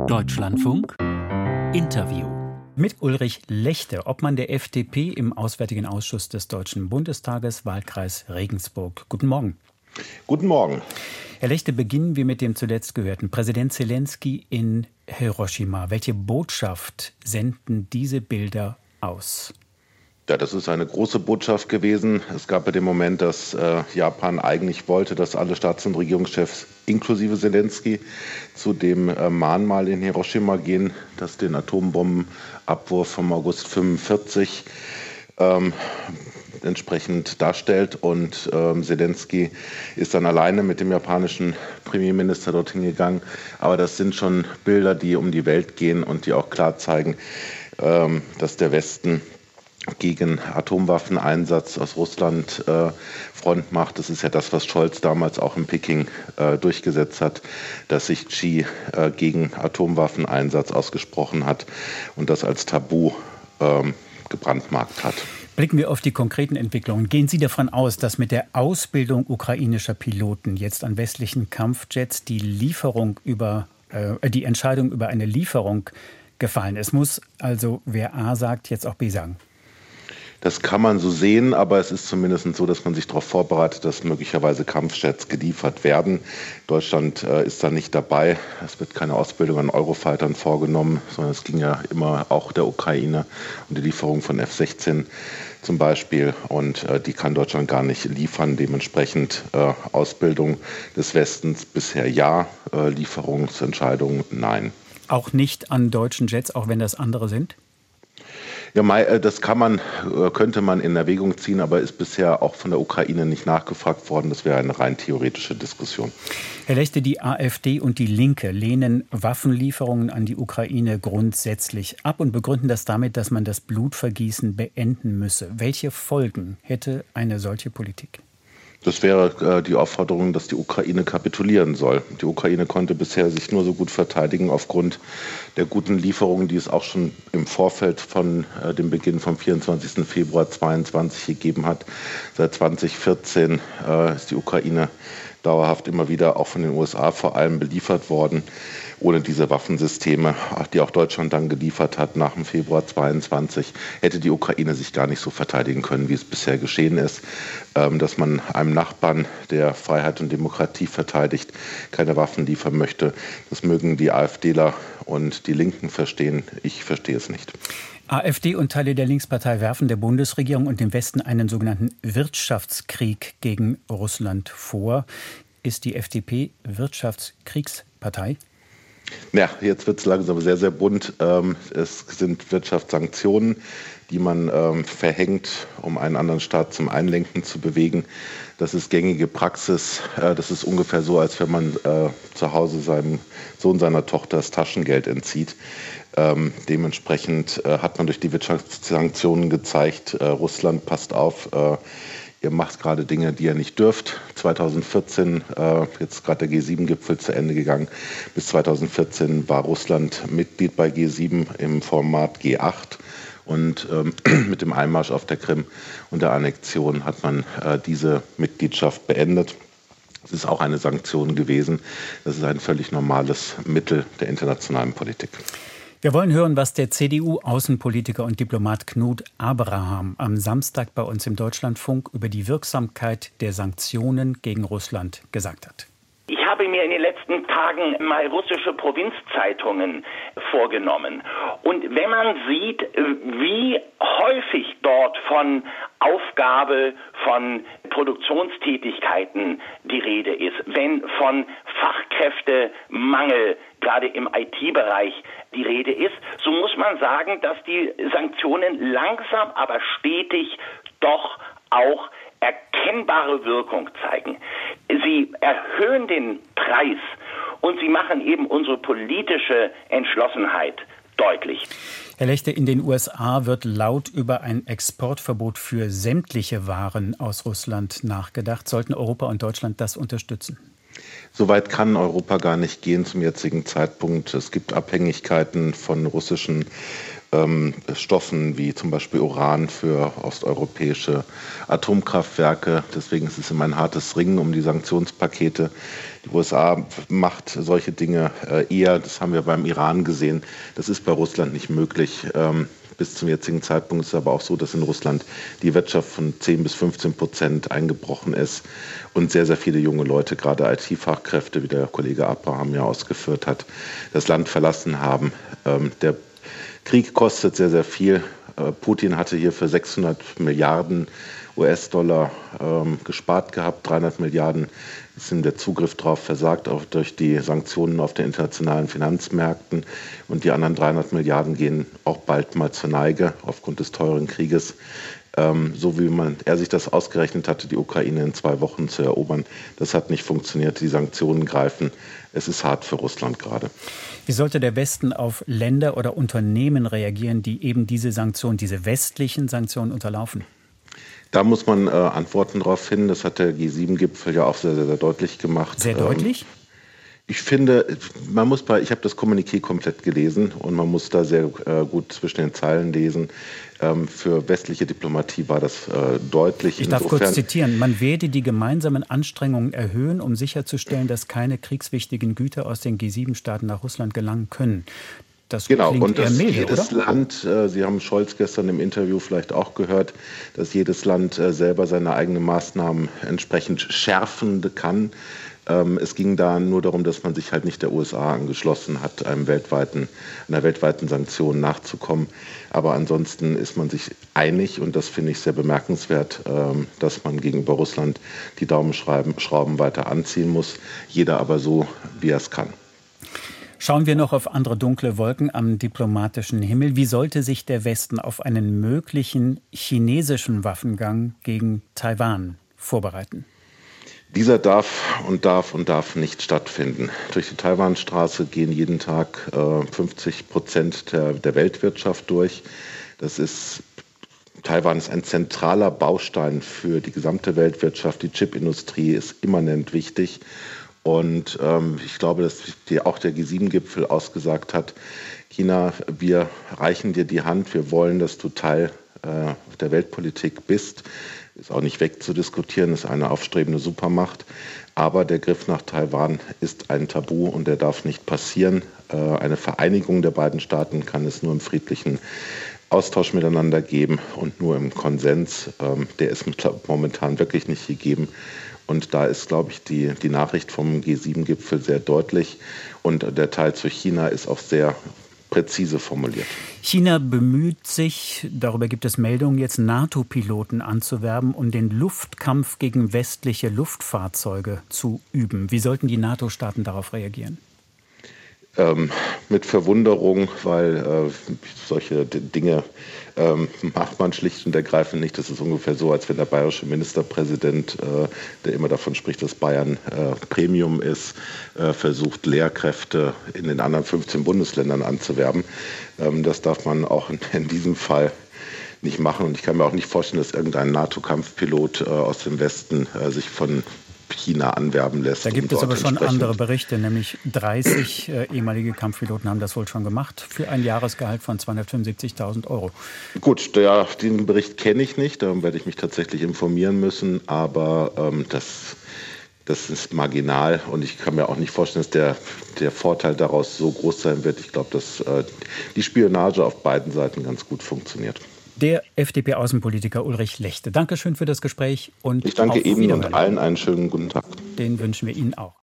Deutschlandfunk Interview mit Ulrich Lechte, Obmann der FDP im Auswärtigen Ausschuss des Deutschen Bundestages, Wahlkreis Regensburg. Guten Morgen. Guten Morgen. Herr Lechte, beginnen wir mit dem zuletzt gehörten. Präsident Zelensky in Hiroshima. Welche Botschaft senden diese Bilder aus? Ja, das ist eine große Botschaft gewesen. Es gab ja den Moment, dass Japan eigentlich wollte, dass alle Staats- und Regierungschefs inklusive Zelensky zu dem Mahnmal in Hiroshima gehen, das den Atombombenabwurf vom August 1945 entsprechend darstellt. Und Zelensky ist dann alleine mit dem japanischen Premierminister dorthin gegangen. Aber das sind schon Bilder, die um die Welt gehen und die auch klar zeigen, dass der Westen gegen Atomwaffeneinsatz aus Russland Front macht. Das ist ja das, was Scholz damals auch in Peking durchgesetzt hat, dass sich Xi gegen Atomwaffeneinsatz ausgesprochen hat und das als Tabu gebrandmarkt hat. Blicken wir auf die konkreten Entwicklungen. Gehen Sie davon aus, dass mit der Ausbildung ukrainischer Piloten jetzt an westlichen Kampfjets die Entscheidung über eine Lieferung gefallen ist? Muss also, wer A sagt, jetzt auch B sagen? Das kann man so sehen, aber es ist zumindest so, dass man sich darauf vorbereitet, dass möglicherweise Kampfjets geliefert werden. Deutschland ist da nicht dabei. Es wird keine Ausbildung an Eurofightern vorgenommen, sondern es ging ja immer auch der Ukraine um die Lieferung von F-16 zum Beispiel. Und die kann Deutschland gar nicht liefern. Dementsprechend Ausbildung des Westens bisher ja, Lieferungsentscheidung nein. Auch nicht an deutschen Jets, auch wenn das andere sind? Ja, das könnte man in Erwägung ziehen, aber ist bisher auch von der Ukraine nicht nachgefragt worden. Das wäre eine rein theoretische Diskussion. Herr Lechte, die AfD und die Linke lehnen Waffenlieferungen an die Ukraine grundsätzlich ab und begründen das damit, dass man das Blutvergießen beenden müsse. Welche Folgen hätte eine solche Politik? Das wäre die Aufforderung, dass die Ukraine kapitulieren soll. Die Ukraine konnte bisher sich nur so gut verteidigen aufgrund der guten Lieferungen, die es auch schon im Vorfeld von dem Beginn vom 24. Februar 2022 gegeben hat. Seit 2014 ist die Ukraine dauerhaft immer wieder auch von den USA vor allem beliefert worden. Ohne diese Waffensysteme, die auch Deutschland dann geliefert hat nach dem Februar 2022, hätte die Ukraine sich gar nicht so verteidigen können, wie es bisher geschehen ist. Dass man einem Nachbarn, der Freiheit und Demokratie verteidigt, keine Waffen liefern möchte, das mögen die AfDler und die Linken verstehen. Ich verstehe es nicht. AfD und Teile der Linkspartei werfen der Bundesregierung und dem Westen einen sogenannten Wirtschaftskrieg gegen Russland vor. Ist die FDP Wirtschaftskriegspartei? Ja, jetzt wird es langsam sehr, sehr bunt. Es sind Wirtschaftssanktionen, die man verhängt, um einen anderen Staat zum Einlenken zu bewegen. Das ist gängige Praxis. Das ist ungefähr so, als wenn man zu Hause seinem Sohn, seiner Tochter das Taschengeld entzieht. Dementsprechend hat man durch die Wirtschaftssanktionen gezeigt, Russland passt auf, ihr macht gerade Dinge, die ihr nicht dürft. 2014, jetzt gerade der G7-Gipfel zu Ende gegangen. Bis 2014 war Russland Mitglied bei G7 im Format G8. Und mit dem Einmarsch auf der Krim und der Annexion hat man diese Mitgliedschaft beendet. Es ist auch eine Sanktion gewesen. Das ist ein völlig normales Mittel der internationalen Politik. Wir wollen hören, was der CDU-Außenpolitiker und Diplomat Knut Abraham am Samstag bei uns im Deutschlandfunk über die Wirksamkeit der Sanktionen gegen Russland gesagt hat. Ich habe mir in den letzten Tagen mal russische Provinzzeitungen vorgenommen. Und wenn man sieht, wie häufig dort von Aufgabe von Produktionstätigkeiten die Rede ist, wenn von Fachkräftemangel gerade im IT-Bereich die Rede ist, so muss man sagen, dass die Sanktionen langsam, aber stetig doch auch erkennbare Wirkung zeigen. Sie erhöhen den Preis und sie machen eben unsere politische Entschlossenheit deutlich. Herr Lechte, in den USA wird laut über ein Exportverbot für sämtliche Waren aus Russland nachgedacht. Sollten Europa und Deutschland das unterstützen? Soweit kann Europa gar nicht gehen zum jetzigen Zeitpunkt. Es gibt Abhängigkeiten von russischen Stoffen wie zum Beispiel Uran für osteuropäische Atomkraftwerke. Deswegen ist es immer ein hartes Ringen um die Sanktionspakete. Die USA macht solche Dinge eher, das haben wir beim Iran gesehen. Das ist bei Russland nicht möglich. Bis zum jetzigen Zeitpunkt ist es aber auch so, dass in Russland die Wirtschaft von 10-15% eingebrochen ist und sehr, sehr viele junge Leute, gerade IT-Fachkräfte, wie der Kollege Abraham ja ausgeführt hat, das Land verlassen haben. Der Krieg kostet sehr, sehr viel. Putin hatte hier für 600 Milliarden US-Dollar gespart gehabt, 300 Milliarden ist ihm der Zugriff darauf versagt, auch durch die Sanktionen auf den internationalen Finanzmärkten. Und die anderen 300 Milliarden gehen auch bald mal zur Neige aufgrund des teuren Krieges. So wie er sich das ausgerechnet hatte, die Ukraine in 2 Wochen zu erobern, das hat nicht funktioniert. Die Sanktionen greifen. Es ist hart für Russland gerade. Wie sollte der Westen auf Länder oder Unternehmen reagieren, die eben diese Sanktionen, diese westlichen Sanktionen unterlaufen? Da muss man Antworten darauf finden. Das hat der G7-Gipfel ja auch sehr, sehr, sehr deutlich gemacht. Sehr deutlich? Ich finde, ich habe das Kommuniqué komplett gelesen und man muss da sehr gut zwischen den Zeilen lesen. Für westliche Diplomatie war das deutlich. Ich darf kurz zitieren. Man werde die gemeinsamen Anstrengungen erhöhen, um sicherzustellen, dass keine kriegswichtigen Güter aus den G7-Staaten nach Russland gelangen können. Das genau, klingt und dass eher milde, jedes oder? Land, Sie haben Scholz gestern im Interview vielleicht auch gehört, dass jedes Land selber seine eigenen Maßnahmen entsprechend schärfen kann. Es ging da nur darum, dass man sich halt nicht der USA angeschlossen hat, einer weltweiten Sanktion nachzukommen. Aber ansonsten ist man sich einig, und das finde ich sehr bemerkenswert, dass man gegenüber Russland die Daumenschrauben weiter anziehen muss. Jeder aber so, wie er es kann. Schauen wir noch auf andere dunkle Wolken am diplomatischen Himmel. Wie sollte sich der Westen auf einen möglichen chinesischen Waffengang gegen Taiwan vorbereiten? Dieser darf nicht stattfinden. Durch die Taiwanstraße gehen jeden Tag 50% der Weltwirtschaft durch. Taiwan ist ein zentraler Baustein für die gesamte Weltwirtschaft. Die Chipindustrie ist immanent wichtig. Und ich glaube, dass auch der G7-Gipfel ausgesagt hat, China, wir reichen dir die Hand, wir wollen, dass du Teil der Weltpolitik bist. Ist auch nicht wegzudiskutieren, ist eine aufstrebende Supermacht. Aber der Griff nach Taiwan ist ein Tabu und der darf nicht passieren. Eine Vereinigung der beiden Staaten kann es nur im friedlichen Austausch miteinander geben und nur im Konsens. Der ist momentan wirklich nicht gegeben. Und da ist, glaube ich, die Nachricht vom G7-Gipfel sehr deutlich. Und der Teil zu China ist auch sehr präzise formuliert. China bemüht sich, darüber gibt es Meldungen, jetzt NATO-Piloten anzuwerben, um den Luftkampf gegen westliche Luftfahrzeuge zu üben. Wie sollten die NATO-Staaten darauf reagieren? Mit Verwunderung, weil solche Dinge macht man schlicht und ergreifend nicht. Das ist ungefähr so, als wenn der bayerische Ministerpräsident, der immer davon spricht, dass Bayern Premium ist, versucht, Lehrkräfte in den anderen 15 Bundesländern anzuwerben. Das darf man auch in diesem Fall nicht machen. Und ich kann mir auch nicht vorstellen, dass irgendein NATO-Kampfpilot aus dem Westen sich von China anwerben lässt. Da gibt es aber schon andere Berichte, nämlich 30 ehemalige Kampfpiloten haben das wohl schon gemacht, für ein Jahresgehalt von 275.000 Euro. Gut, den Bericht kenne ich nicht, da werde ich mich tatsächlich informieren müssen, aber das ist marginal und ich kann mir auch nicht vorstellen, dass der Vorteil daraus so groß sein wird. Ich glaube, dass die Spionage auf beiden Seiten ganz gut funktioniert. Der FDP-Außenpolitiker Ulrich Lechte. Dankeschön für das Gespräch und ich danke Ihnen und allen einen schönen guten Tag. Den wünschen wir Ihnen auch.